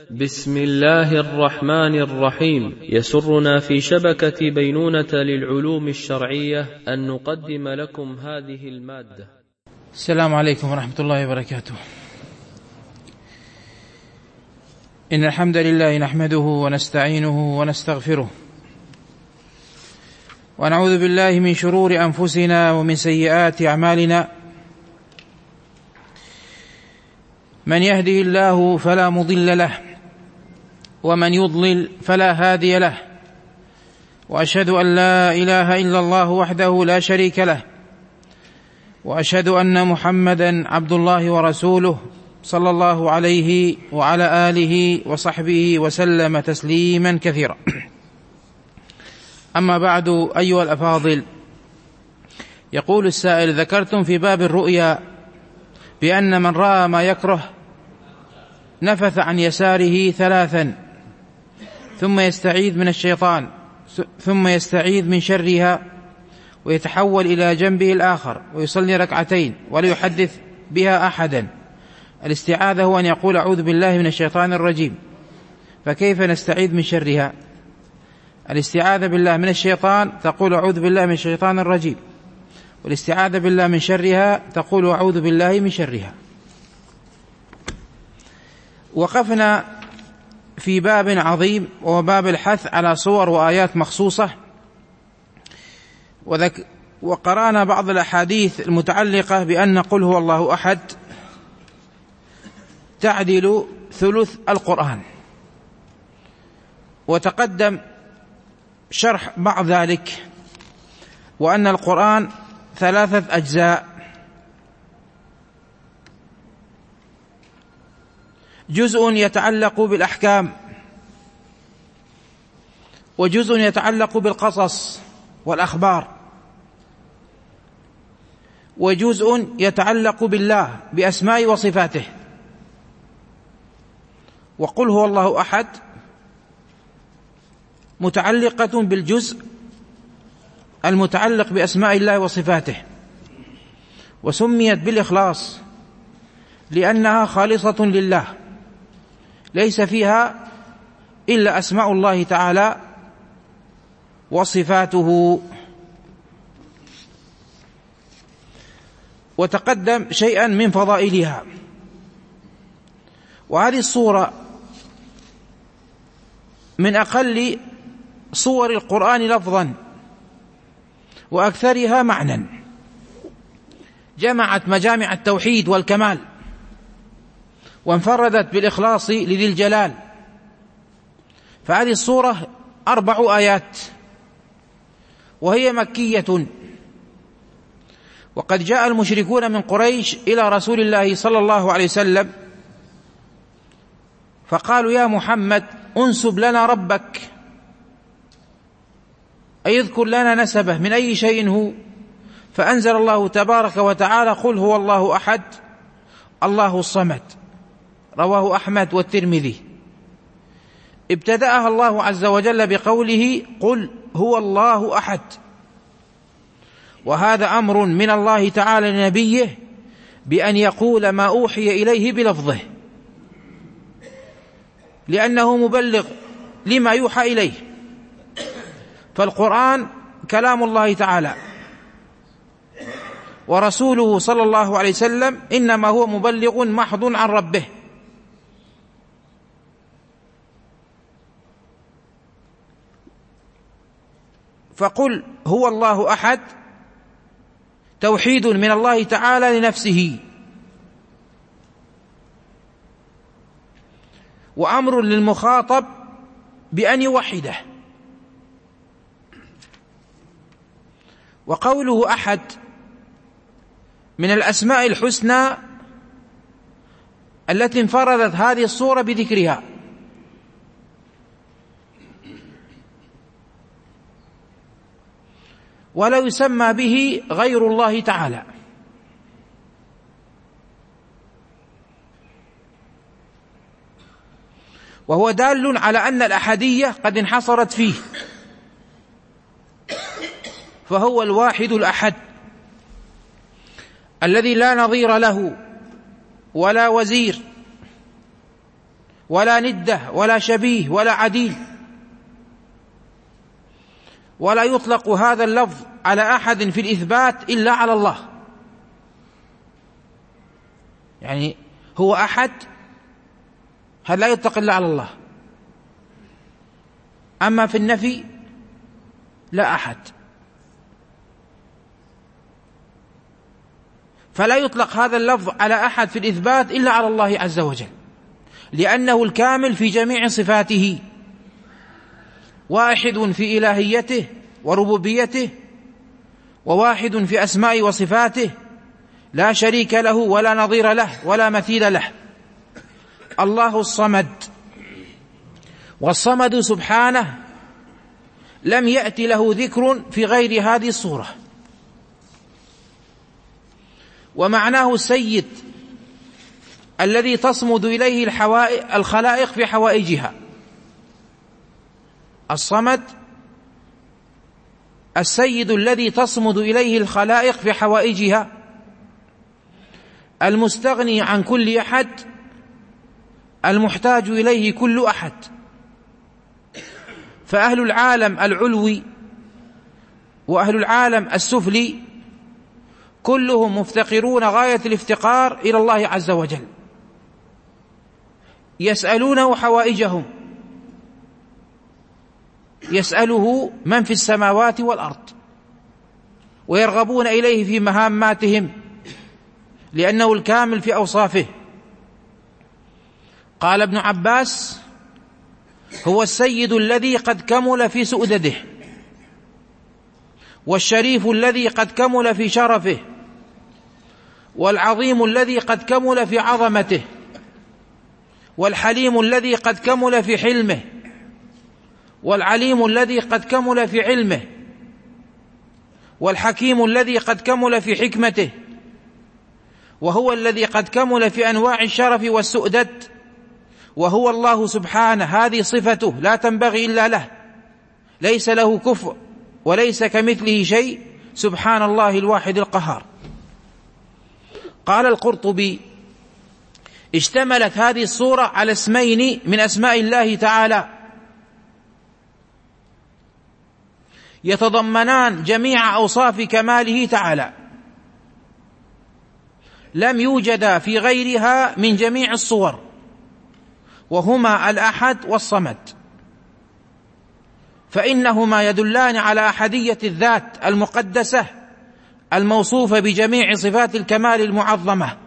بسم الله الرحمن الرحيم. يسرنا في شبكة بينونة للعلوم الشرعية أن نقدم لكم هذه المادة. السلام عليكم ورحمة الله وبركاته. إن الحمد لله نحمده ونستعينه ونستغفره، ونعوذ بالله من شرور أنفسنا ومن سيئات أعمالنا. من يهده الله فلا مضل له، ومن يضلل فلا هادي له، وأشهد أن لا إله إلا الله وحده لا شريك له، وأشهد أن محمدا عبد الله ورسوله صلى الله عليه وعلى آله وصحبه وسلم تسليما كثيرا. أما بعد، أيها الأفاضل، يقول السائل: ذكرتم في باب الرؤيا بأن من رأى ما يكره نفث عن يساره 3 ثم يستعيذ من الشيطان، ثم يستعيذ من شرها، ويتحول إلى جنبه الآخر ويصلي 2 ولا يحدث بها أحدا. الاستعاذة هو أن يقول: أعوذ بالله من الشيطان الرجيم. فكيف نستعيذ من شرها؟ الاستعاذة بالله من الشيطان تقول: أعوذ بالله من الشيطان الرجيم، والاستعاذة بالله من شرها تقول: أعوذ بالله من شرها. وقفنا في باب عظيم، وهو باب الحث على صور وآيات مخصوصة، وقرأنا بعض الأحاديث المتعلقة بأن قل هو الله أحد تعدل ثلث القرآن، وتقدم شرح بعض ذلك، وأن القرآن 3 أجزاء: جزء يتعلق بالأحكام، وجزء يتعلق بالقصص والأخبار، وجزء يتعلق بالله بأسماء وصفاته. وقل هو الله أحد متعلقة بالجزء المتعلق بأسماء الله وصفاته، وسميت بالإخلاص لأنها خالصة لله، ليس فيها إلا أسماء الله تعالى وصفاته. وتقدم شيئا من فضائلها. وهذه الصورة من أقل صور القرآن لفظا وأكثرها معنى، جمعت مجامع التوحيد والكمال، وانفردت بالإخلاص لذي الجلال. فهذه الصورة 4 آيات، وهي مكية. وقد جاء المشركون من قريش إلى رسول الله صلى الله عليه وسلم فقالوا: يا محمد، انسب لنا ربك، أي اذكر لنا نسبه من أي شيء هو. فأنزل الله تبارك وتعالى: قل هو الله أحد الله الصمد، رواه أحمد والترمذي. ابتدأها الله عز وجل بقوله: قل هو الله أحد، وهذا أمر من الله تعالى لنبيه بأن يقول ما أوحي إليه بلفظه، لأنه مبلغ لما يوحى إليه. فالقرآن كلام الله تعالى، ورسوله صلى الله عليه وسلم إنما هو مبلغ محض عن ربه. فقل هو الله أحد توحيد من الله تعالى لنفسه، وأمر للمخاطب بأن يوحده. وقوله أحد من الأسماء الحسنى التي انفردت هذه الصورة بذكرها. ولا يسمى به غير الله تعالى. وهو دال على أن الأحدية قد انحصرت فيه، فهو الواحد الأحد الذي لا نظير له ولا وزير ولا ندة ولا شبيه ولا عديل، ولا يطلق هذا اللفظ على أحد في الإثبات إلا على الله. يعني هو أحد، هذا لا يطلق إلا على الله. أما في النفي لا أحد، فلا يطلق هذا اللفظ على أحد في الإثبات إلا على الله عز وجل، لأنه الكامل في جميع صفاته، واحد في إلهيته وربوبيته، وواحد في أسماء وصفاته، لا شريك له ولا نظير له ولا مثيل له. الله الصمد، والصمد سبحانه لم يأتي له ذكر في غير هذه الصورة. ومعناه السيد الذي تصمد إليه الخلائق في حوائجها. الصمد السيد الذي تصمد إليه الخلائق في حوائجها، المستغني عن كل أحد، المحتاج إليه كل أحد. فأهل العالم العلوي وأهل العالم السفلي كلهم مفتقرون غاية الافتقار إلى الله عز وجل، يسألونه حوائجهم، يسأله من في السماوات والأرض، ويرغبون إليه في مهاماتهم لأنه الكامل في أوصافه. قال ابن عباس: هو السيد الذي قد كمل في سؤدده، والشريف الذي قد كمل في شرفه، والعظيم الذي قد كمل في عظمته، والحليم الذي قد كمل في حلمه، والعليم الذي قد كمل في علمه، والحكيم الذي قد كمل في حكمته، وهو الذي قد كمل في أنواع الشرف والسؤدد، وهو الله سبحانه. هذه صفته لا تنبغي إلا له، ليس له كفء وليس كمثله شيء، سبحان الله الواحد القهار. قال القرطبي: اشتملت هذه الصورة على اسمين من أسماء الله تعالى يتضمنان جميع أوصاف كماله تعالى، لم يوجد في غيرها من جميع الصور، وهما الأحد والصمد، فإنهما يدلان على أحدية الذات المقدسة الموصوفة بجميع صفات الكمال المعظمة.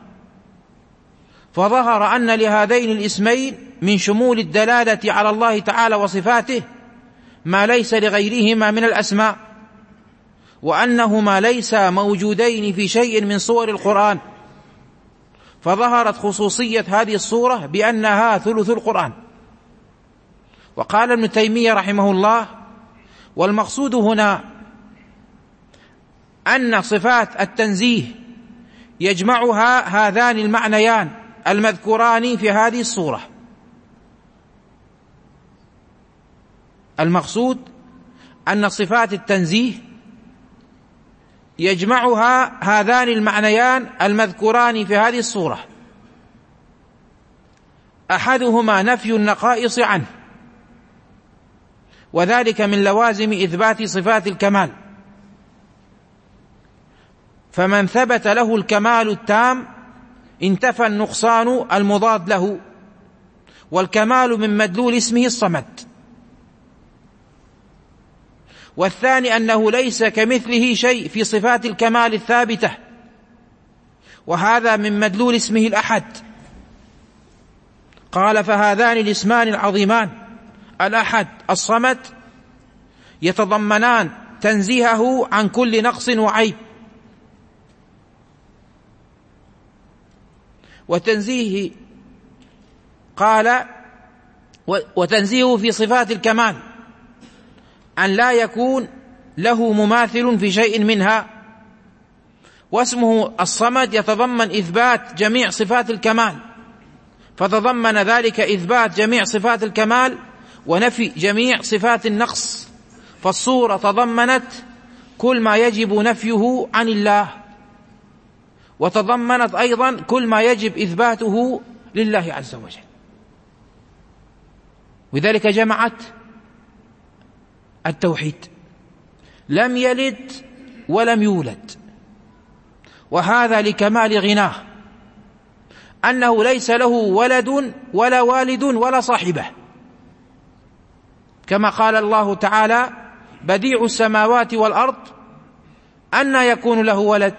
فظهر أن لهذين الاسمين من شمول الدلالة على الله تعالى وصفاته ما ليس لغيرهما من الأسماء، وأنهما ليسا موجودين في شيء من صور القرآن. فظهرت خصوصية هذه الصورة بأنها ثلث القرآن. وقال ابن تيمية رحمه الله: والمقصود هنا أن صفات التنزيه يجمعها هذان المعنيان المذكوران في هذه الصورة. المقصود أن صفات التنزيه يجمعها هذان المعنيان المذكوران في هذه الصورة، أحدهما نفي النقائص عنه، وذلك من لوازم إثبات صفات الكمال. فمن ثبت له الكمال التام انتفى النقصان المضاد له، والكمال من مدلول اسمه الصمد. والثاني أنه ليس كمثله شيء في صفات الكمال الثابتة، وهذا من مدلول اسمه الأحد. قال: فهذان الاسمان العظيمان الأحد الصمد يتضمنان تنزيهه عن كل نقص وعيب، وتنزيهه في صفات الكمال أن لا يكون له مماثل في شيء منها. واسمه الصمد يتضمن إثبات جميع صفات الكمال، فتضمن ذلك إثبات جميع صفات الكمال ونفي جميع صفات النقص. فالصورة تضمنت كل ما يجب نفيه عن الله، وتضمنت أيضا كل ما يجب إثباته لله عز وجل. ولذلك جمعت التوحيد، لم يلد ولم يولد، وهذا لكمال غناه، أنه ليس له ولد ولا والد ولا صاحبة، كما قال الله تعالى: بديع السماوات والأرض أنى يكون له ولد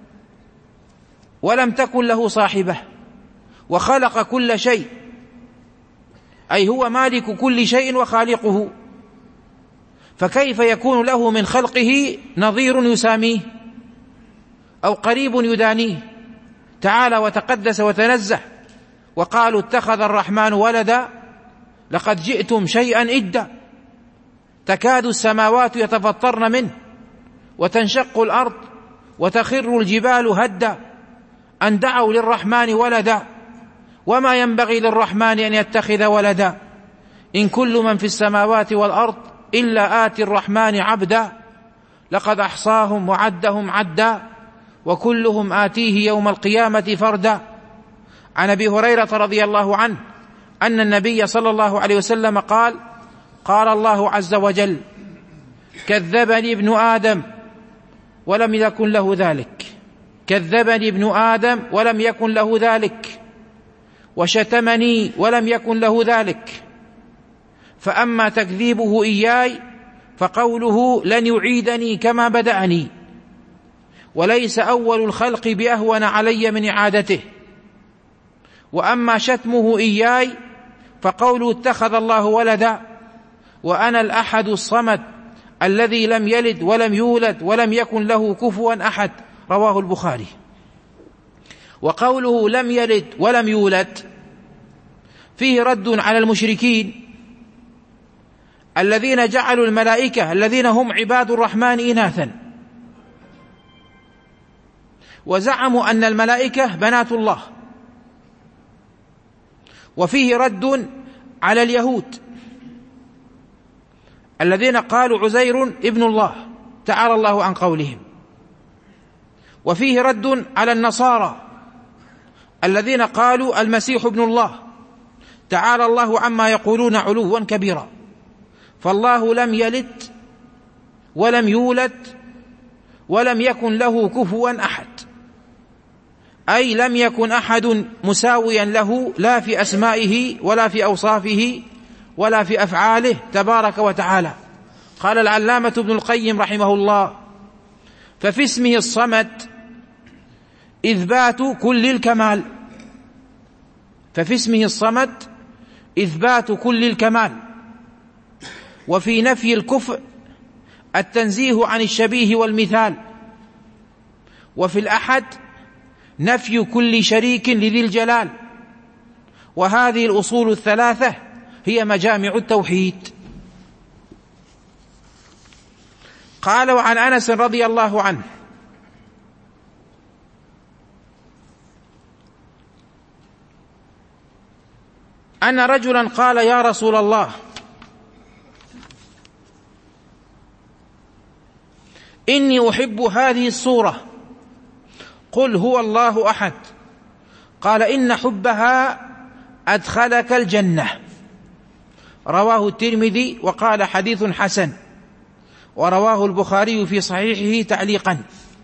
ولم تكن له صاحبة وخلق كل شيء، أي هو مالك كل شيء وخالقه، فكيف يكون له من خلقه نظير يساميه أو قريب يدانيه؟ تعالى وتقدس وتنزه. وقالوا: اتخذ الرحمن ولدا لقد جئتم شيئا إدا، تكاد السماوات يتفطرن منه وتنشق الأرض وتخر الجبال هدا أن دعوا للرحمن ولدا وما ينبغي للرحمن أن يتخذ ولدا إن كل من في السماوات والأرض إلا آتي الرحمن عبدا لقد أحصاهم وعدهم عدا وكلهم آتيه يوم القيامة فردا. عن أبي هريرة رضي الله عنه أن النبي صلى الله عليه وسلم قال: قال الله عز وجل: كذبني ابن آدم ولم يكن له ذلك، كذبني ابن آدم ولم يكن له ذلك، وشتمني ولم يكن له ذلك، فأما تكذيبه إياي فقوله لن يعيدني كما بدأني، وليس أول الخلق بأهون علي من إعادته، وأما شتمه إياي فقوله اتخذ الله ولدا وأنا الأحد الصمد الذي لم يلد ولم يولد ولم يكن له كفوا أحد، رواه البخاري. وقوله لم يلد ولم يولد فيه رد على المشركين الذين جعلوا الملائكة الذين هم عباد الرحمن إناثا، وزعموا أن الملائكة بنات الله. وفيه رد على اليهود الذين قالوا عزير ابن الله، تعالى الله عن قولهم. وفيه رد على النصارى الذين قالوا المسيح ابن الله، تعالى الله عما يقولون علوا كبيرا. فالله لم يلد ولم يولد ولم يكن له كفوا أحد، أي لم يكن أحد مساويا له لا في أسمائه ولا في أوصافه ولا في أفعاله تبارك وتعالى. قال العلامة ابن القيم رحمه الله: ففي اسمه الصمد إثبات كل الكمال، ففي اسمه الصمد إثبات كل الكمال، وفي نفي الكفء التنزيه عن الشبيه والمثال، وفي الأحد نفي كل شريك لذي الجلال. وهذه الأصول الثلاثة هي مجامع التوحيد. قال: وعن أنس رضي الله عنه أن رجلا قال: يا رسول الله، إني أحب هذه السورة، قل هو الله أحد. قال: إن حبها أدخلك الجنة. رواه الترمذي وقال حديث حسن، ورواه البخاري في صحيحه تعليقا.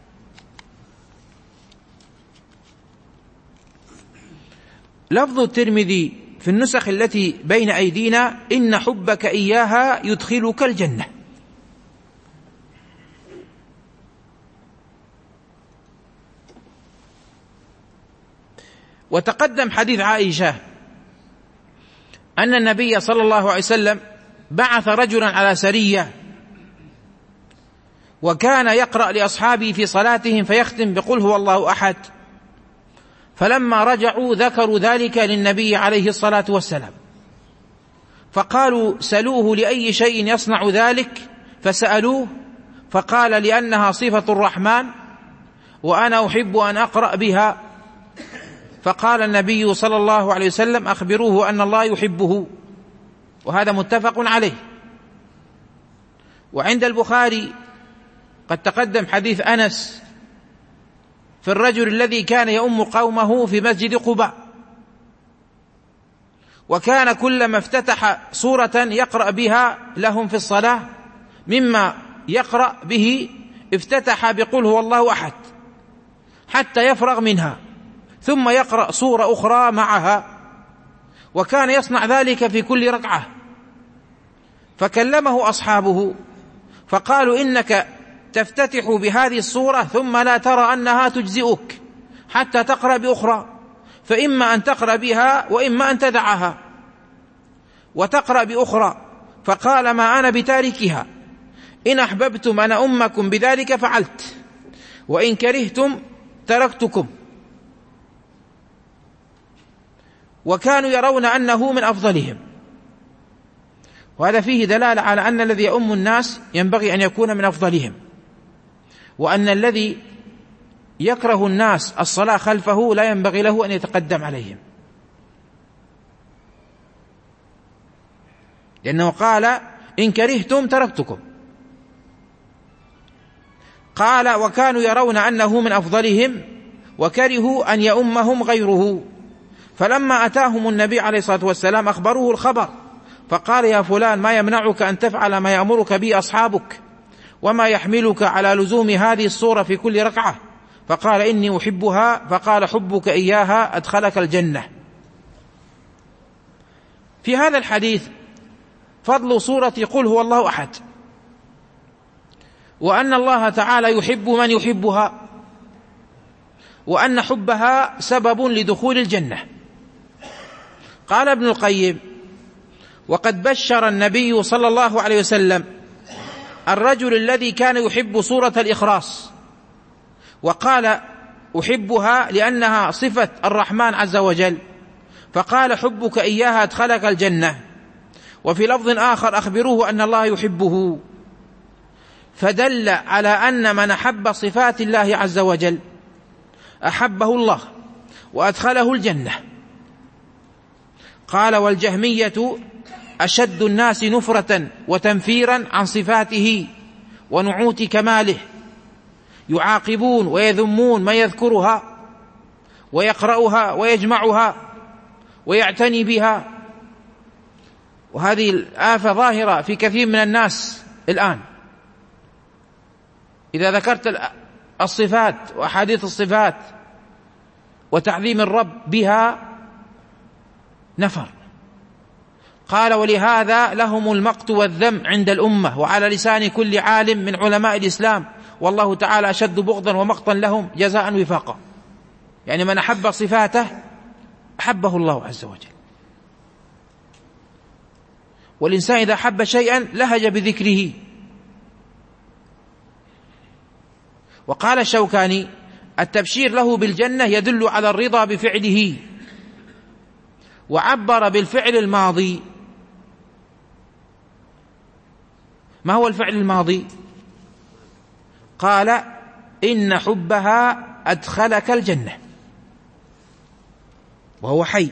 لفظ الترمذي في النسخ التي بين أيدينا: إن حبك إياها يدخلك الجنة. وتقدم حديث عائشة أن النبي صلى الله عليه وسلم بعث رجلا على سرية، وكان يقرأ لأصحابه في صلاتهم فيختم بقل هو الله أحد، فلما رجعوا ذكروا ذلك للنبي عليه الصلاة والسلام، فقالوا: سلوه لأي شيء يصنع ذلك، فسألوه فقال: لأنها صفة الرحمن وأنا أحب أن أقرأ بها. فقال النبي صلى الله عليه وسلم: أخبروه أن الله يحبه. وهذا متفق عليه. وعند البخاري قد تقدم حديث أنس في الرجل الذي كان يؤم قومه في مسجد قباء، وكان كلما افتتح سورة يقرأ بها لهم في الصلاة مما يقرأ به افتتح بقل هو الله أحد حتى يفرغ منها، ثم يقرأ سورة أخرى معها، وكان يصنع ذلك في كل ركعة. فكلمه أصحابه فقالوا إنك تفتتح بهذه السورة ثم لا ترى أنها تجزئك حتى تقرأ بأخرى، فإما أن تقرأ بها وإما أن تدعها وتقرأ بأخرى. فقال ما أنا بتاركها، إن أحببتم أن أمكم بذلك فعلت، وإن كرهتم تركتكم. وكانوا يرون أنه من أفضلهم، وهذا فيه دلالة على أن الذي يؤم الناس ينبغي أن يكون من أفضلهم، وأن الذي يكره الناس الصلاة خلفه لا ينبغي له أن يتقدم عليهم، لأنه قال إن كرهتم تركتكم. قال وكانوا يرون أنه من أفضلهم وكرهوا أن يؤمهم غيره. فلما أتاهم النبي عليه الصلاة والسلام أخبروه الخبر، فقال يا فلان ما يمنعك أن تفعل ما يأمرك به أصحابك، وما يحملك على لزوم هذه السورة في كل ركعة؟ فقال إني أحبها. فقال حبك إياها أدخلك الجنة. في هذا الحديث فضل سورة قل هو الله أحد، وأن الله تعالى يحب من يحبها، وأن حبها سبب لدخول الجنة. قال ابن القيم وقد بشر النبي صلى الله عليه وسلم الرجل الذي كان يحب سورة الإخلاص، وقال أحبها لأنها صفة الرحمن عز وجل، فقال حبك إياها أدخلك الجنة. وفي لفظ آخر أخبروه أن الله يحبه، فدل على أن من أحب صفات الله عز وجل أحبه الله وأدخله الجنة. قال والجهمية أشد الناس نفرة وتنفيرا عن صفاته ونعوت كماله، يعاقبون ويذمون من يذكرها ويقرأها ويجمعها ويعتني بها. وهذه الآفة ظاهرة في كثير من الناس الآن، إذا ذكرت الصفات وأحاديث الصفات وتعظيم الرب بها نفر. قال ولهذا لهم المقت والذم عند الأمة وعلى لسان كل عالم من علماء الإسلام، والله تعالى أشد بغضا ومقتا لهم جزاء وفاقا. يعني من أحب صفاته أحبه الله عز وجل. والإنسان إذا أحب شيئا لهج بذكره. وقال الشوكاني التبشير له بالجنة يدل على الرضا بفعله، وعبر بالفعل الماضي. ما هو الفعل الماضي؟ قال إن حبها أدخلك الجنة، وهو حي،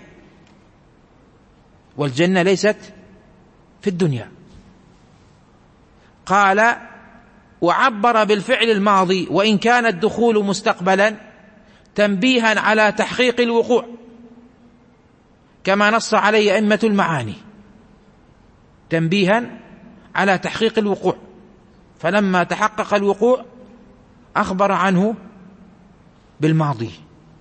والجنة ليست في الدنيا. قال وعبر بالفعل الماضي وإن كان الدخول مستقبلا تنبيها على تحقيق الوقوع، كما نص عليه أئمة المعاني، تنبيها على تحقيق الوقوع. فلما تحقق الوقوع أخبر عنه بالماضي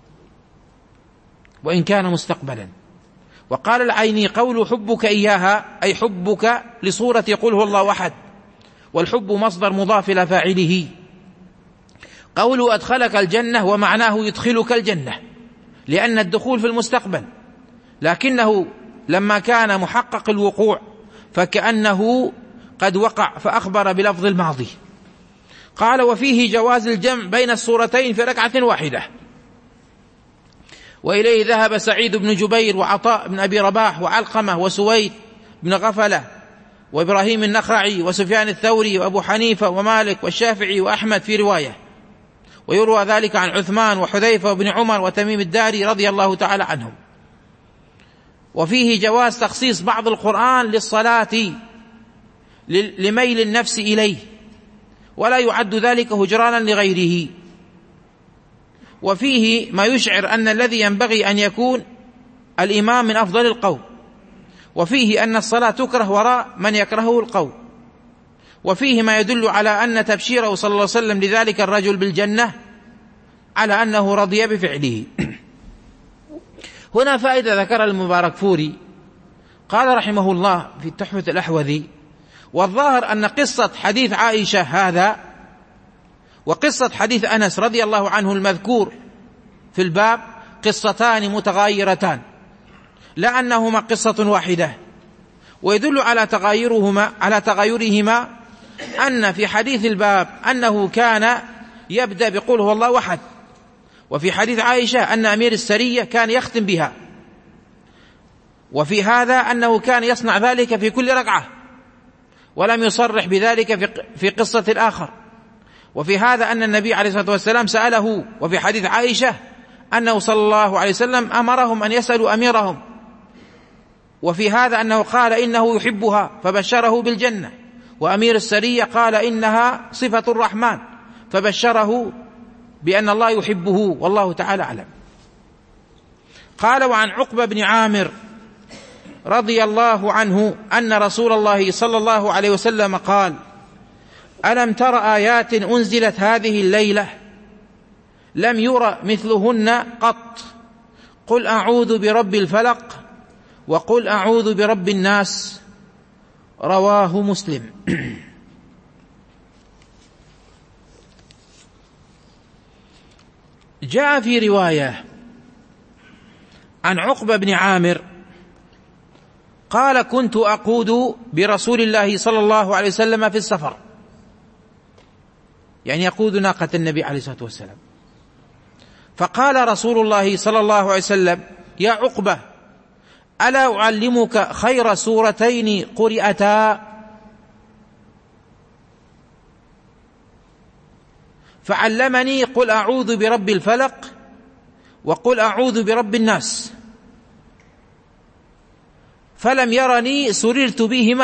وإن كان مستقبلا. وقال العيني قول حبك إياها أي حبك لصورة قل هو الله أحد، والحب مصدر مضاف إلى فاعله. قوله أدخلك الجنة ومعناه يدخلك الجنة، لأن الدخول في المستقبل، لكنه لما كان محقق الوقوع فكأنه قد وقع، فأخبر بلفظ الماضي. قال وفيه جواز الجمع بين السورتين في ركعة واحدة، وإليه ذهب سعيد بن جبير وعطاء بن أبي رباح وعلقمة وسويد بن غفلة وإبراهيم النخعي وسفيان الثوري وأبو حنيفة ومالك والشافعي وأحمد في رواية. ويروى ذلك عن عثمان وحذيفة وابن عمر وتميم الداري رضي الله تعالى عنهم. وفيه جواز تخصيص بعض القرآن للصلاة لميل النفس إليه، ولا يعد ذلك هجرانا لغيره. وفيه ما يشعر أن الذي ينبغي أن يكون الإمام من أفضل القوم، وفيه أن الصلاة تكره وراء من يكرهه القوم، وفيه ما يدل على أن تبشيره صلى الله عليه وسلم لذلك الرجل بالجنة على أنه رضي بفعله. هنا فائدة ذكر المباركفوري، قال رحمه الله في تحفة الأحوذي: والظاهر أن قصة حديث عائشة هذا وقصة حديث أنس رضي الله عنه المذكور في الباب قصتان متغايرتان، لا أنهما قصة واحدة، ويدل على تغايرهما أن في حديث الباب أنه كان يبدأ بقول هو الله أحد، وفي حديث عائشة أن أمير السرية كان يختم بها، وفي هذا أنه كان يصنع ذلك في كل ركعة ولم يصرح بذلك في قصة الآخر، وفي هذا أن النبي عليه الصلاة والسلام سأله، وفي حديث عائشة أنه صلى الله عليه وسلم أمرهم أن يسألوا أميرهم، وفي هذا أنه قال إنه يحبها فبشره بالجنة، وأمير السرية قال إنها صفة الرحمن فبشره بأن الله يحبه، والله تعالى أعلم. قال: وعن عقبة بن عامر رضي الله عنه أن رسول الله صلى الله عليه وسلم قال: ألم تر آيات أنزلت هذه الليلة لم ير مثلهن قط، قل أعوذ برب الفلق وقل أعوذ برب الناس، رواه مسلم. جاء في رواية عن عقبة بن عامر قال: كنت أقود برسول الله صلى الله عليه وسلم في السفر، يعني يقود ناقة النبي عليه الصلاة والسلام، فقال رسول الله صلى الله عليه وسلم: يا عقبة، ألا أعلمك خير سورتين قرئتا؟ فعلمني قل أعوذ برب الفلق وقل أعوذ برب الناس، فلم يرني سررت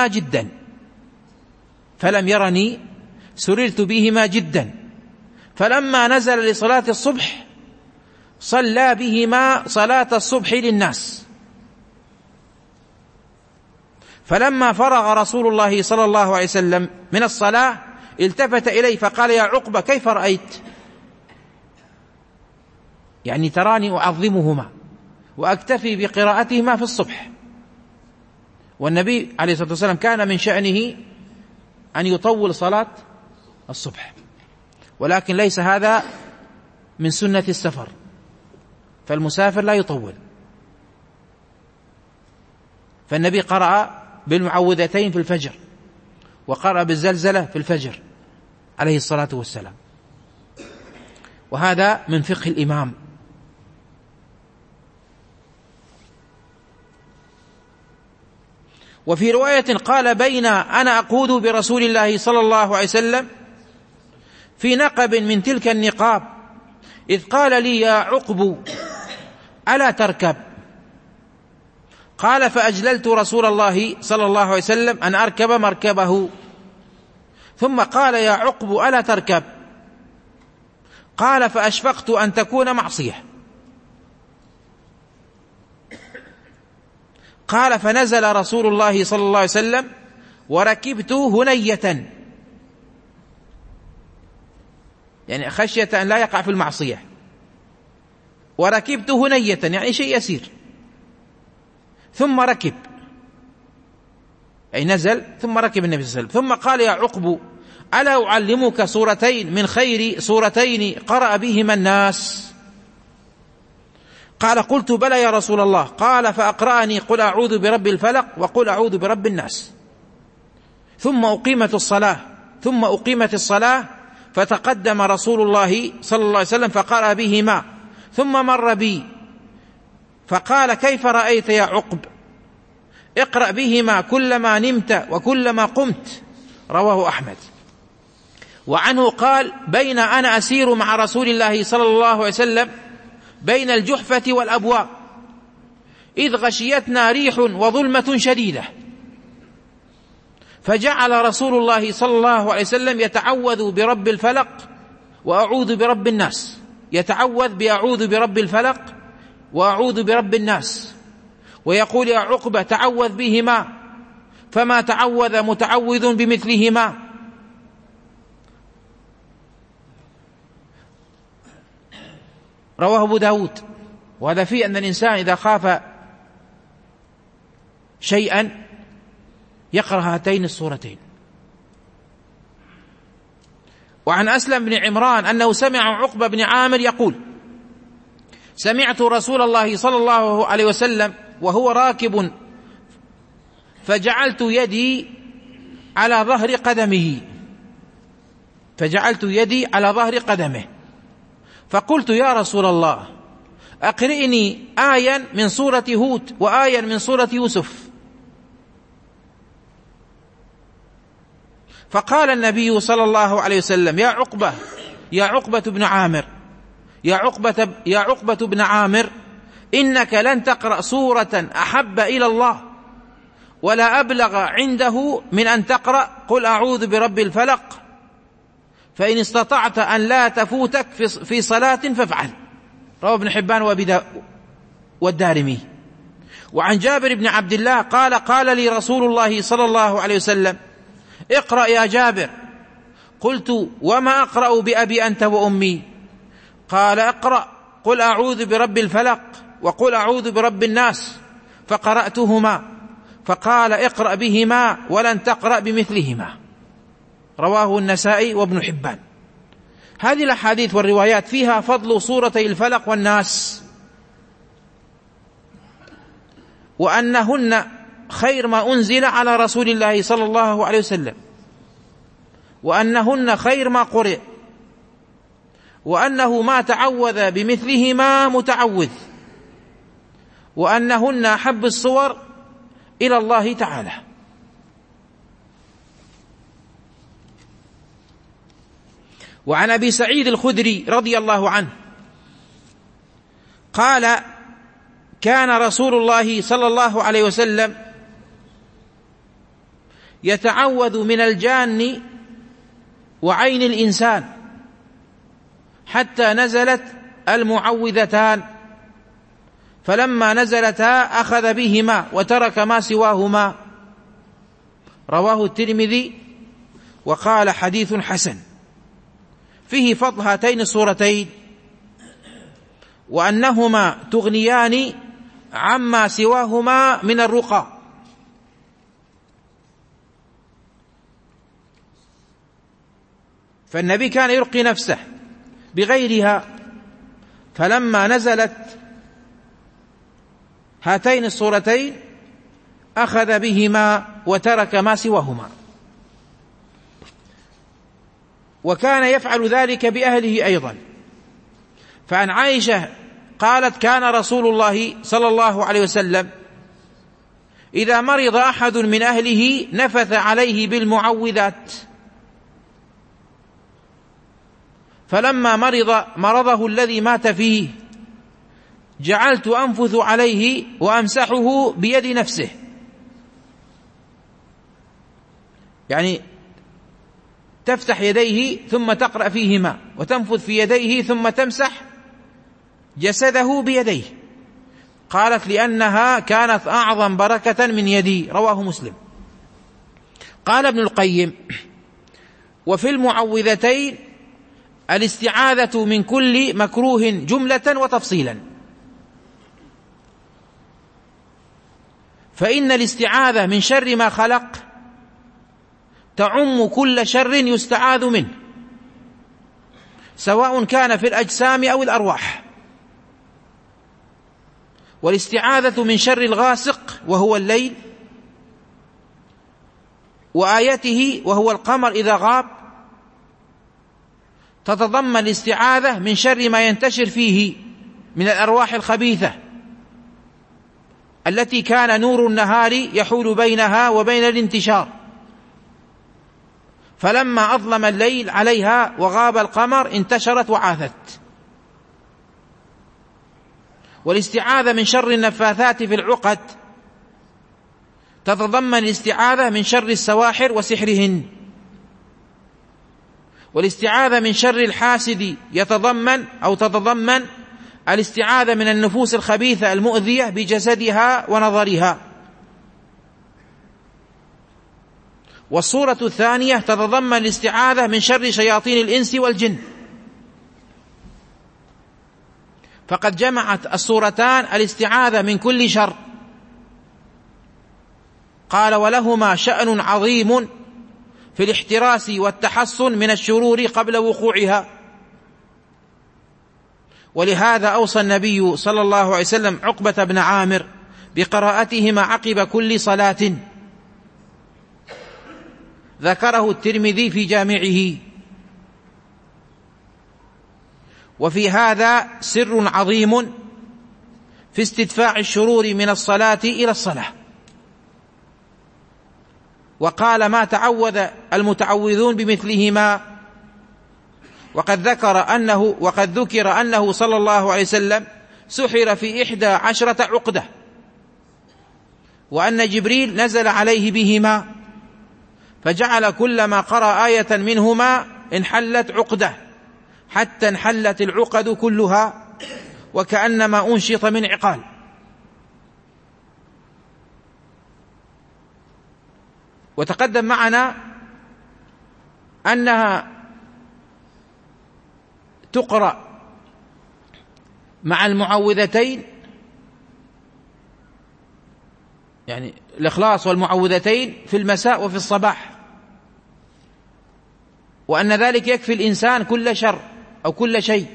بهما جدا، فلما نزل لصلاة الصبح صلى بهما صلاة الصبح للناس، فلما فرغ رسول الله صلى الله عليه وسلم من الصلاة التفت إليه فقال: يا عقبة، كيف رأيت؟ يعني تراني أعظمهما وأكتفي بقراءتهما في الصبح، والنبي عليه الصلاة والسلام كان من شأنه أن يطول صلاة الصبح، ولكن ليس هذا من سنة السفر، فالمسافر لا يطول، فالنبي قرأ بالمعوذتين في الفجر، وقرأ بالزلزلة في الفجر عليه الصلاة والسلام، وهذا من فقه الإمام. وفي رواية قال: بين أنا أقود برسول الله صلى الله عليه وسلم في نقب من تلك النقاب إذ قال لي: يا عقب، ألا تركب؟ قال: فأجللت رسول الله صلى الله عليه وسلم أن أركب مركبه، ثم قال: يا عقب، ألا تركب؟ قال: فأشفقت أن تكون معصية. قال: فنزل رسول الله صلى الله عليه وسلم وركبت هنية، يعني خشية أن لا يقع في المعصية، وركبت هنية يعني شيء يسير، ثم ركب أي نزل ثم ركب النبي صلى الله عليه وسلم، ثم قال: يا عقب، ألا أعلمك سورتين من خير سورتين قرأ بهما الناس؟ قال: قلت: بلى يا رسول الله. قال: فأقرأني قل أعوذ برب الفلق وقل أعوذ برب الناس، ثم أقيمت الصلاة فتقدم رسول الله صلى الله عليه وسلم فقرأ بهما، ثم مر بي فقال: كيف رأيت يا عقب؟ اقرأ بهما كلما نمت وكلما قمت، رواه أحمد. وعنه قال: بين أنا أسير مع رسول الله صلى الله عليه وسلم بين الجحفة والأبواء إذ غشيتنا ريح وظلمة شديدة، فجعل رسول الله صلى الله عليه وسلم يتعوذ برب الفلق وأعوذ برب الناس، يتعوذ بأعوذ برب الفلق وأعوذ برب الناس، ويقول يا عقبة تعوذ بهما، فما تعوذ متعوذ بمثلهما. رواه أبو داود. وهذا فيه أن الإنسان إذا خاف شيئا يقرأ هاتين السورتين. وعن أسلم بن عمران أنه سمع عقبة بن عامر يقول: سمعت رسول الله صلى الله عليه وسلم وهو راكب فجعلت يدي على ظهر قدمه فقلت يا رسول الله أقرئني آية من سورة هود وآية من سورة يوسف. فقال النبي صلى الله عليه وسلم: يا عقبة بن عامر إنك لن تقرأ سورة أحب إلى الله ولا أبلغ عنده من أن تقرأ قل أعوذ برب الفلق، فإن استطعت أن لا تفوتك في صلاة فافعل. رواه ابن حبان والدارمي. وعن جابر بن عبد الله قال لي رسول الله صلى الله عليه وسلم: اقرأ يا جابر. قلت: وما أقرأ بأبي أنت وأمي؟ قال: اقرأ قل أعوذ برب الفلق وقل أعوذ برب الناس، فقرأتهما. فقال: اقرأ بهما ولن تقرأ بمثلهما. رواه النسائي وابن حبان. هذه الأحاديث والروايات فيها فضل سورتي الفلق والناس، وأنهن خير ما أنزل على رسول الله صلى الله عليه وسلم، وأنهن خير ما قرئ، وأنه ما تعوذ بمثلهما متعوذ، وأنهن أحب الصور إلى الله تعالى. وعن أبي سعيد الخدري رضي الله عنه قال: كان رسول الله صلى الله عليه وسلم يتعوذ من الجان وعين الإنسان حتى نزلت المعوذتان، فلما نزلتا أخذ بهما وترك ما سواهما. رواه الترمذي وقال حديث حسن. فيه فضل هاتين السورتين، وأنهما تغنيان عما سواهما من الرقى. فالنبي كان يرقي نفسه بغيرها، فلما نزلت هاتين السورتين أخذ بهما وترك ما سواهما، وكان يفعل ذلك بأهله أيضا. فعن عائشة قالت: كان رسول الله صلى الله عليه وسلم إذا مرض أحد من أهله نفث عليه بالمعوذات، فلما مرضه الذي مات فيه جعلت أنفث عليه وأمسحه بيد نفسه، يعني تفتح يديه ثم تقرأ فيهما، وتنفث في يديه ثم تمسح جسده بيديه. قالت: لأنها كانت أعظم بركة من يدي. رواه مسلم. قال ابن القيم: وفي المعوذتين الاستعاذة من كل مكروه جملة وتفصيلا، فإن الاستعاذة من شر ما خلق تعم كل شر يستعاذ منه، سواء كان في الأجسام أو الأرواح. والاستعاذة من شر الغاسق وهو الليل، وآيته وهو القمر إذا غاب، تتضمن الاستعاذة من شر ما ينتشر فيه من الأرواح الخبيثة التي كان نور النهار يحول بينها وبين الانتشار، فلما أظلم الليل عليها وغاب القمر انتشرت وعاثت. والاستعاذة من شر النفاثات في العقد تتضمن الاستعاذة من شر السواحر وسحرهن. والاستعاذة من شر الحاسد تتضمن الاستعاذة من النفوس الخبيثة المؤذية بجسدها ونظرها. والصورة الثانية تتضمن الاستعاذة من شر شياطين الإنس والجن، فقد جمعت الصورتان الاستعاذة من كل شر. قال: ولهما شأن عظيم في الاحتراس والتحصن من الشرور قبل وقوعها. ولهذا أوصى النبي صلى الله عليه وسلم عقبة بن عامر بقراءتهما عقب كل صلاة، ذكره الترمذي في جامعه. وفي هذا سر عظيم في استدفاع الشرور من الصلاة إلى الصلاة. وقال: ما تعوذ المتعوذون بمثلهما. وقد ذكر أنه صلى الله عليه وسلم سحر في 11 عقدة، وأن جبريل نزل عليه بهما، فجعل كلما قرأ آية منهما انحلت عقدة حتى انحلت العقد كلها، وكأنما أنشط من عقال. وتقدم معنا أنها تقرأ مع المعوذتين، يعني الإخلاص والمعوذتين في المساء وفي الصباح، وأن ذلك يكفي الإنسان كل شر أو كل شيء.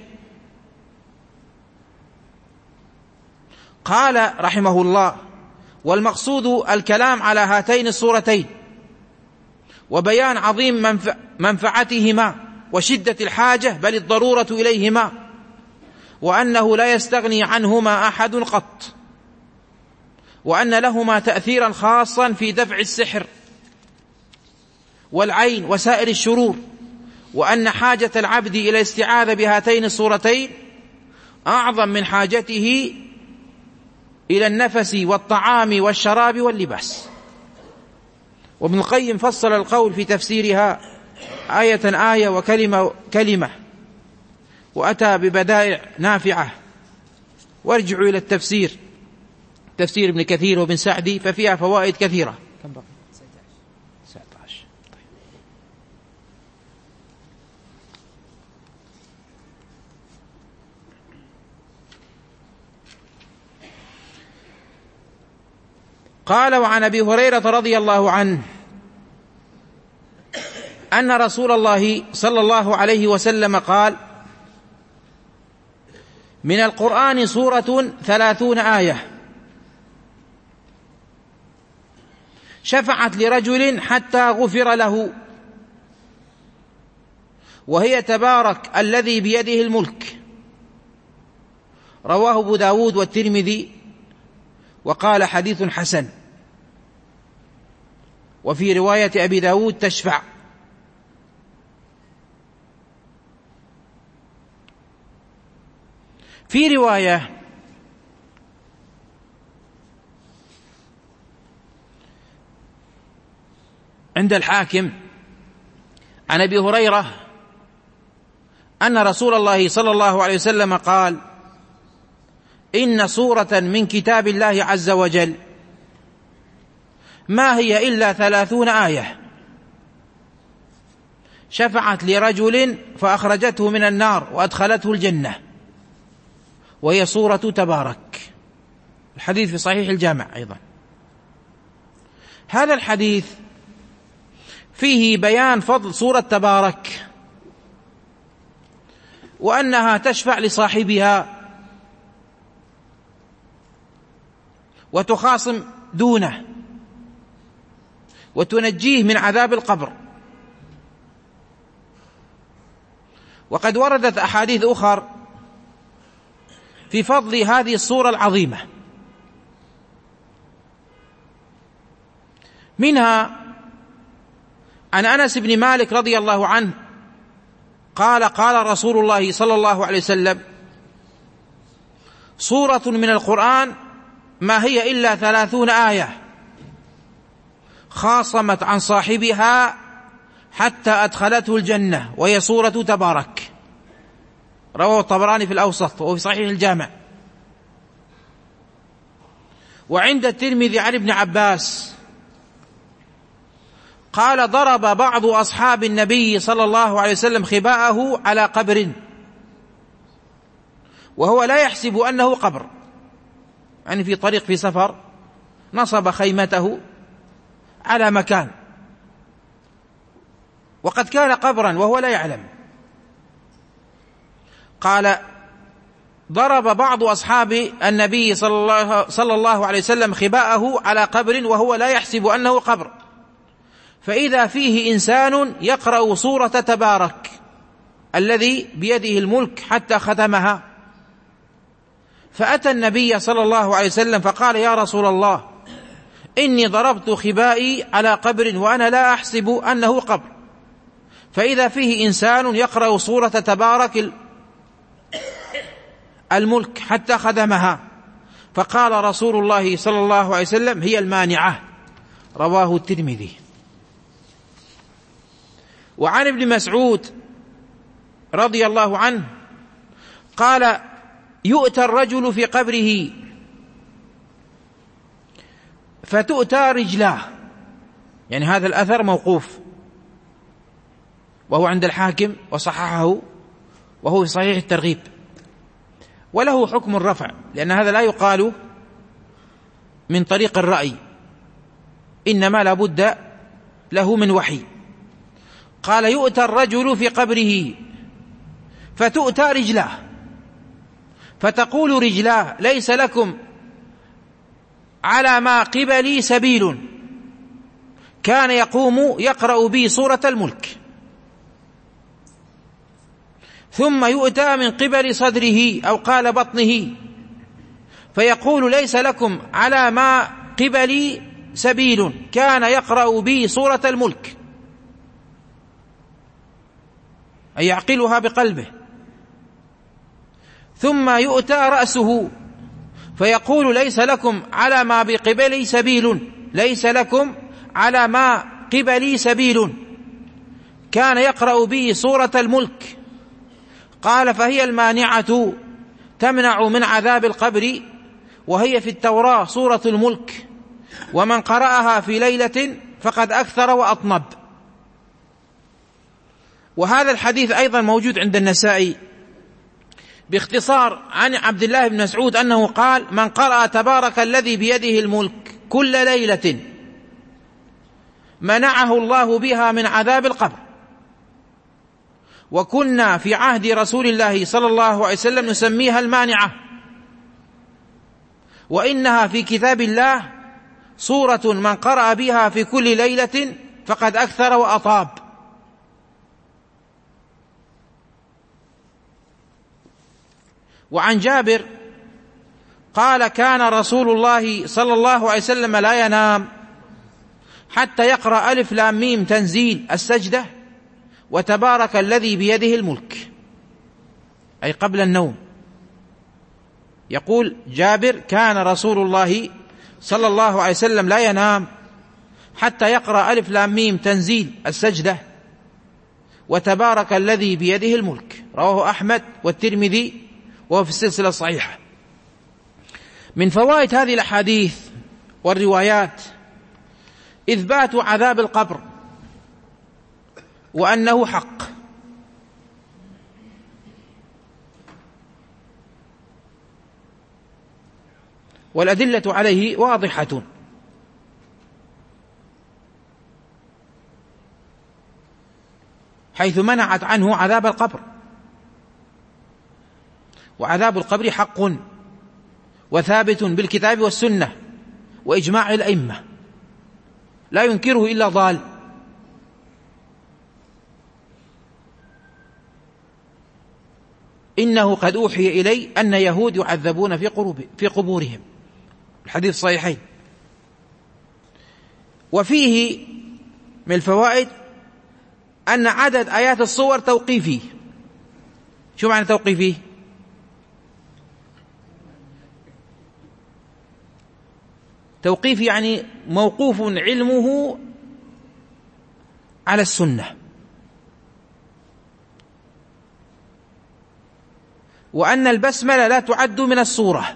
قال رحمه الله: والمقصود الكلام على هاتين الصورتين، وبيان عظيم منفعتهما وشدة الحاجة بل الضرورة إليهما، وأنه لا يستغني عنهما أحد قط، وأن لهما تأثيرا خاصا في دفع السحر والعين وسائر الشرور، وأن حاجة العبد إلى الاستعاذة بهاتين الصورتين أعظم من حاجته إلى النفس والطعام والشراب واللباس. وابن القيم فصل القول في تفسيرها آية آية وكلمة كلمة، وأتى ببدائع نافعة. وارجعوا إلى التفسير، تفسير ابن كثير وابن سعدي، ففيها فوائد كثيرة. كم بقى؟ 19. طيب. قال: وعن أبي هريرة رضي الله عنه أن رسول الله صلى الله عليه وسلم قال: من القرآن سورة 30 آية شفعت لرجل حتى غفر له، وهي تبارك الذي بيده الملك. رواه أبو داود والترمذي، وقال: حديث حسن. وفي رواية أبي داود: تشفع. في رواية عند الحاكم عن أبي هريرة أن رسول الله صلى الله عليه وسلم قال: إن سورة من كتاب الله عز وجل ما هي إلا 30 آية شفعت لرجل فأخرجته من النار وأدخلته الجنة، وهي سورة تبارك. الحديث في صحيح الجامع أيضا. هذا الحديث فيه بيان فضل سورة تبارك، وأنها تشفع لصاحبها وتخاصم دونه وتنجيه من عذاب القبر. وقد وردت أحاديث أخرى في فضل هذه السورة العظيمة، منها عن أنس بن مالك رضي الله عنه قال: قال رسول الله صلى الله عليه وسلم: سورة من القرآن ما هي إلا 30 آية خاصمت عن صاحبها حتى أدخلته الجنة، وهي سورة تبارك. رواه الطبراني في الأوسط وفي صحيح الجامع. وعند الترمذي عن ابن عباس قال: ضرب بعض أصحاب النبي صلى الله عليه وسلم خباءه على قبر وهو لا يحسب أنه قبر، يعني في طريق في سفر نصب خيمته على مكان وقد كان قبرا وهو لا يعلم. قال: ضرب بعض أصحاب النبي صلى الله عليه وسلم خباءه على قبر وهو لا يحسب أنه قبر، فإذا فيه إنسان يقرأ سورة تبارك الذي بيده الملك حتى ختمها، فأتى النبي صلى الله عليه وسلم فقال: يا رسول الله، إني ضربت خبائي على قبر وأنا لا أحسب أنه قبر، فإذا فيه إنسان يقرأ سورة تبارك الملك حتى ختمها، فقال رسول الله صلى الله عليه وسلم: هي المانعة. رواه الترمذي. وعن ابن مسعود رضي الله عنه قال: يؤتى الرجل في قبره فتؤتى رجلاه، يعني هذا الأثر موقوف وهو عند الحاكم وصححه وهو في صحيح الترغيب، وله حكم الرفع لأن هذا لا يقال من طريق الرأي، إنما لا بد له من وحي. قال: يؤتى الرجل في قبره فتؤتى رجلاه فتقول رجلاه: ليس لكم على ما قبلي سبيل، كان يقوم يقرأ بي سورة الملك. ثم يؤتى من قبل صدره أو قال بطنه فيقول: ليس لكم على ما قبلي سبيل، كان يقرأ بي سورة الملك، أي يعقلها بقلبه. ثم يؤتى رأسه فيقول: ليس لكم على ما بقبلي سبيل، ليس لكم على ما قبلي سبيل، كان يقرأ به سورة الملك. قال: فهي المانعة تمنع من عذاب القبر، وهي في التوراة سورة الملك، ومن قرأها في ليلة فقد أكثر وأطنب. وهذا الحديث أيضا موجود عند النسائي باختصار عن عبد الله بن مسعود أنه قال: من قرأ تبارك الذي بيده الملك كل ليلة منعه الله بها من عذاب القبر. وكنا في عهد رسول الله صلى الله عليه وسلم نسميها المانعة، وإنها في كتاب الله سورة من قرأ بها في كل ليلة فقد أكثر وأطاب. وعن جابر قال: كان رسول الله صلى الله عليه وسلم لا ينام حتى يقرأ ألف لام ميم تنزيل السجدة وتبارك الذي بيده الملك، أي قبل النوم. يقول جابر: كان رسول الله صلى الله عليه وسلم لا ينام حتى يقرأ ألف لام ميم تنزيل السجدة وتبارك الذي بيده الملك. رواه أحمد والترمذي وهو في السلسلة الصحيحة. من فوائد هذه الأحاديث والروايات إثبات عذاب القبر وأنه حق، والأدلة عليه واضحة. حيث منعت عنه عذاب القبر، وعذاب القبر حق وثابت بالكتاب والسنة وإجماع الأئمة، لا ينكره إلا ضال. إنه قد أوحي إلي أن يهود يعذبون في قبورهم، الحديث صحيحين. وفيه من الفوائد أن عدد آيات الصور توقيفي. شو معنى توقيفي؟ توقيفي يعني موقوف علمه على السنة، وأن البسملة لا تعد من السورة،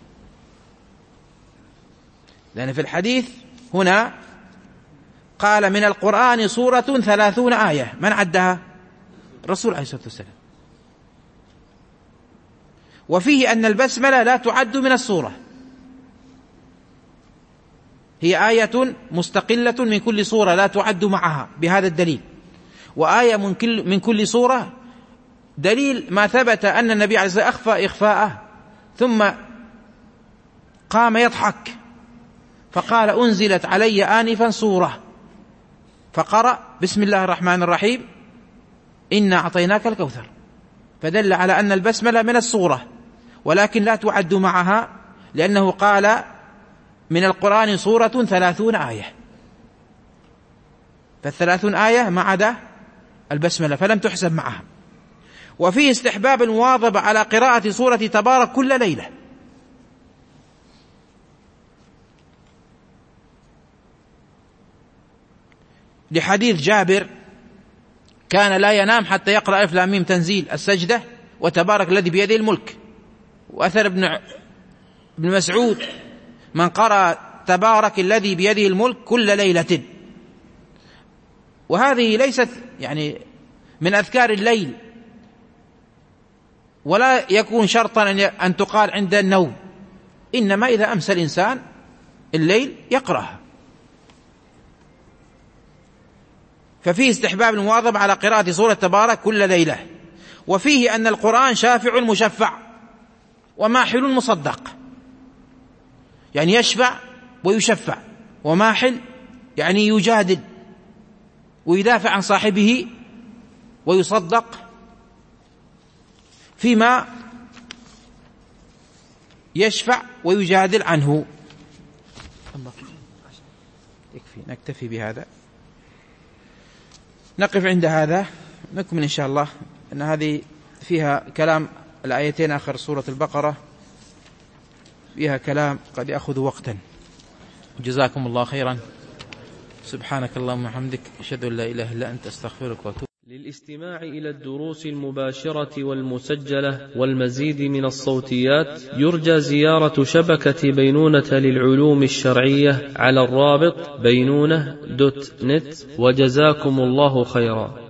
لأن في الحديث هنا قال من القرآن سورة 30 آية، من عدها؟ الرسول عليه الصلاة والسلام. وفيه أن البسملة لا تعد من السورة، هي آية مستقلة من كل سورة لا تعد معها بهذا الدليل، وآية من كل سورة دليل ما ثبت أن النبي عليه الصلاة والسلام أخفى إخفاءه ثم قام يضحك فقال أنزلت علي آنفا سورة، فقرأ بسم الله الرحمن الرحيم إنا أعطيناك الكوثر، فدل على أن البسملة من السورة ولكن لا تعد معها، لأنه قال من القرآن سورة 30 آية، ف30 آية ما عدا البسملة فلم تحسب معها. وفيه استحباب المواظبة على قراءة سورة تبارك كل ليلة، لحديث جابر كان لا ينام حتى يقرأ ألف لام ميم تنزيل، السجدة، وتبارك الذي بيده الملك. وأثر ابن مسعود من قرأ تبارك الذي بيده الملك كل ليلة، وهذه ليست يعني من أذكار الليل، ولا يكون شرطا أن تقال عند النوم، إنما إذا أمسى الإنسان الليل يقرأها. ففيه استحباب المواظبة على قراءة سورة تبارك كل ليلة. وفيه أن القرآن شافع مشفع وماحل مصدق، يعني يشفع ويشفع، وماحل يعني يجادل ويدافع عن صاحبه ويصدق فيما يشفع ويجادل عنه. يكفي، نكتفي بهذا، نقف عند هذا، نكمل إن شاء الله، أن هذه فيها كلام، الآيتين آخر سورة البقرة فيها كلام قد يأخذ وقتا. جزاكم الله خيرا، سبحانك اللهم وبحمدك، أشهد أن لا إله إلا أنت، أستغفرك وأتوب. للاستماع إلى الدروس المباشرة والمسجلة والمزيد من الصوتيات يرجى زيارة شبكة بينونة للعلوم الشرعية على الرابط بينونة.net، وجزاكم الله خيرا.